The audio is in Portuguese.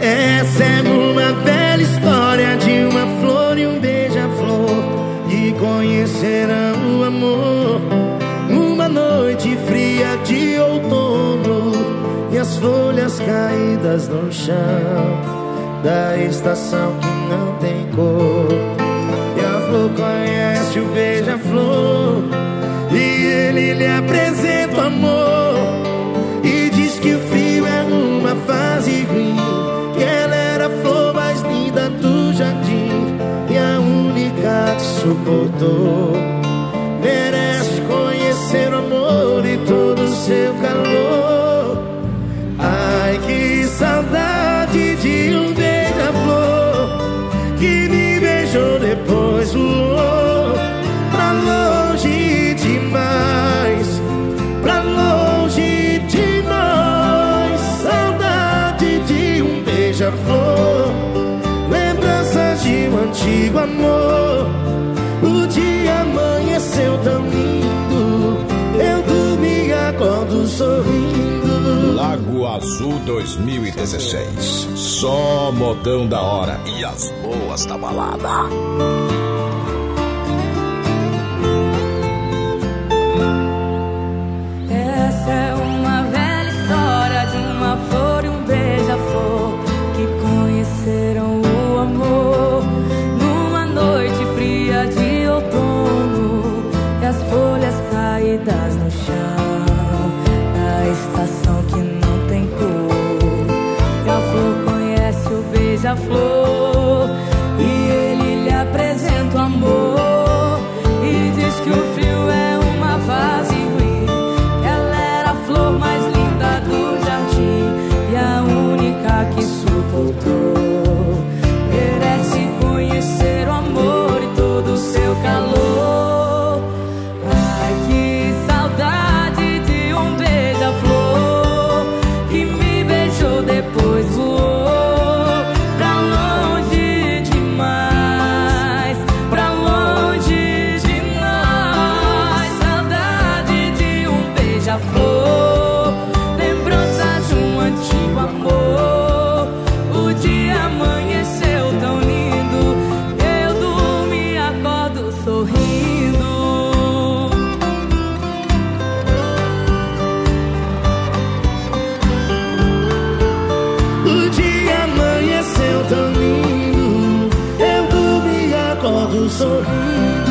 Essa é uma velha história de uma flor e um beija-flor que conheceram o amor numa noite fria de outono, e as folhas caídas no chão da estação que não tem cor. E a flor conhece o beija-flor e ele lhe apresenta o amor, e diz que o frio é uma fase ruim, que ela era a flor mais linda do jardim e a única que suportou. Merece conhecer o amor e todo o seu calor. Ai, que saudade de um beija-flor que me beijou depois voou pra longe demais, pra longe de nós. Saudade de um beija-flor, lembranças de um antigo amor. O dia amanheceu tão lindo, eu dormi e acordo sorrindo. Lago Azul 2016. Só modão da hora e as boas da balada. Essa é uma velha história de uma flor e um beija-flor que conheceram o amor numa noite fria de outono, e as folhas caídas no chão da estação que não tem cor. E a flor conhece o beija-flor e ele lhe apresenta o amor, e diz que o frio é uma fase ruim, que ela era a flor mais linda do jardim e a única que suportou. Merece conhecer o amor e todo o seu calor. Ai, que saudade de um beija-flor que me beijou depois voou pra longe demais, pra longe de nós. Saudade de um beija-flor, lembranças de um antigo amor. O dia amanheceu tão lindo, eu dormi e acordo sorrindo. O dia amanheceu tão lindo, eu dormi e acordo sorrindo.